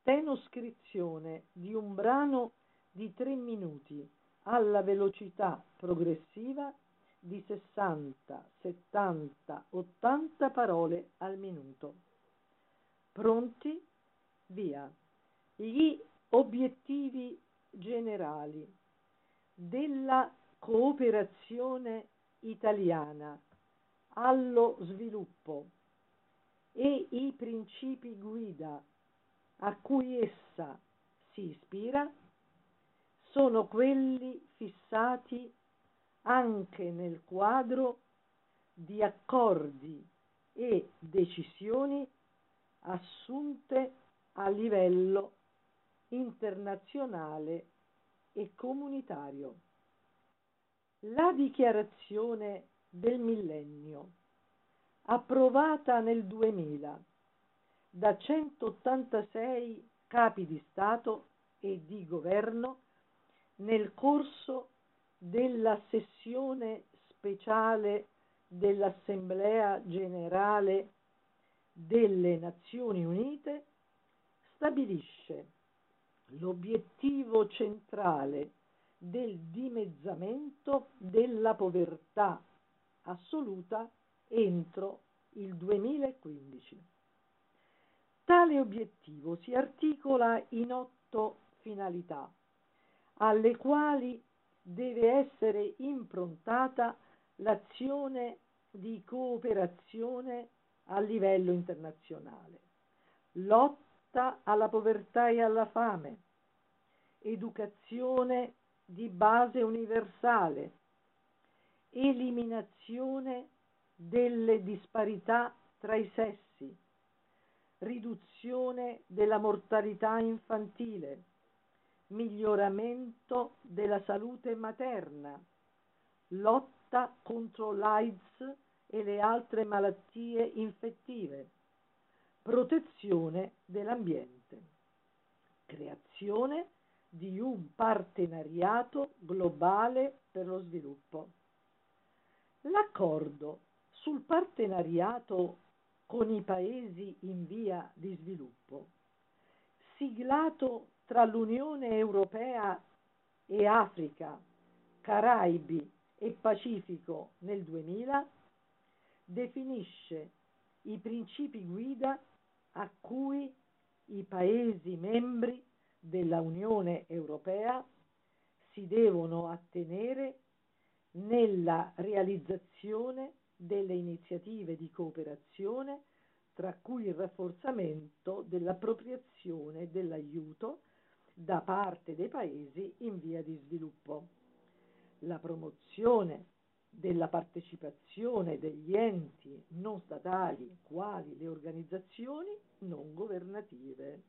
Stenoscrizione di un brano di 3 minuti alla velocità progressiva di 60, 70, 80 parole al minuto. Pronti? Via. Gli obiettivi generali della cooperazione italiana allo sviluppo e i principi guida a cui essa si ispira sono quelli fissati anche nel quadro di accordi e decisioni assunte a livello internazionale e comunitario. La dichiarazione del millennio, approvata nel 2000 da 186 capi di Stato e di Governo nel corso della sessione speciale dell'Assemblea Generale delle Nazioni Unite, stabilisce l'obiettivo centrale del dimezzamento della povertà assoluta entro il 2015. Tale obiettivo si articola in 8 finalità, alle quali deve essere improntata l'azione di cooperazione a livello internazionale: lotta alla povertà e alla fame, educazione di base universale, eliminazione delle disparità tra i sessi, riduzione della mortalità infantile, miglioramento della salute materna, lotta contro l'AIDS e le altre malattie infettive, protezione dell'ambiente, creazione di un partenariato globale per lo sviluppo. L'accordo sul partenariato con i paesi in via di sviluppo, siglato tra l'Unione Europea e Africa, Caraibi e Pacifico nel 2000, definisce i principi guida a cui i Paesi membri della Unione Europea si devono attenere nella realizzazione delle iniziative di cooperazione, tra cui il rafforzamento dell'appropriazione dell'aiuto da parte dei Paesi in via di sviluppo, la promozione della partecipazione degli enti non statali quali le organizzazioni non governative.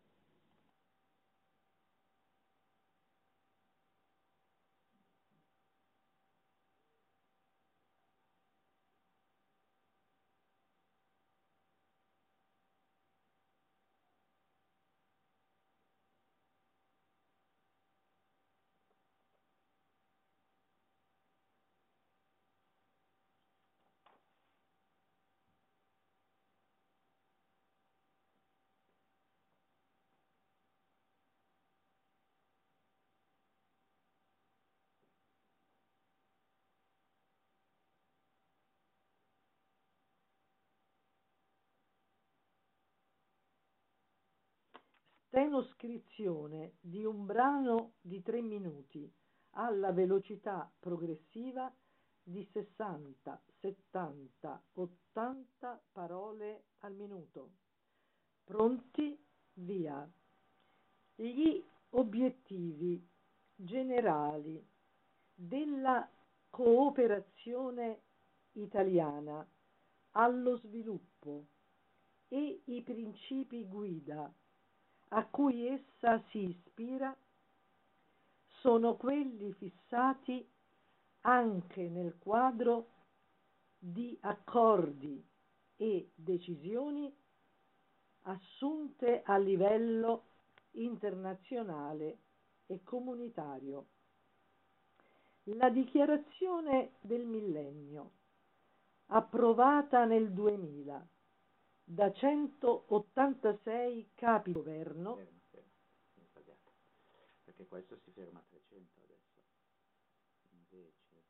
Stenoscrizione di un brano di 3 minuti alla velocità progressiva di 60, 70, 80 parole al minuto. Pronti? Via. Gli obiettivi generali della cooperazione italiana allo sviluppo e i principi guida a cui essa si ispira sono quelli fissati anche nel quadro di accordi e decisioni assunte a livello internazionale e comunitario. La dichiarazione del millennio, approvata nel 2000 da 186 capi di governo, Ferma, ferma, mi è sbagliato, perché questo si ferma a 300 adesso, invece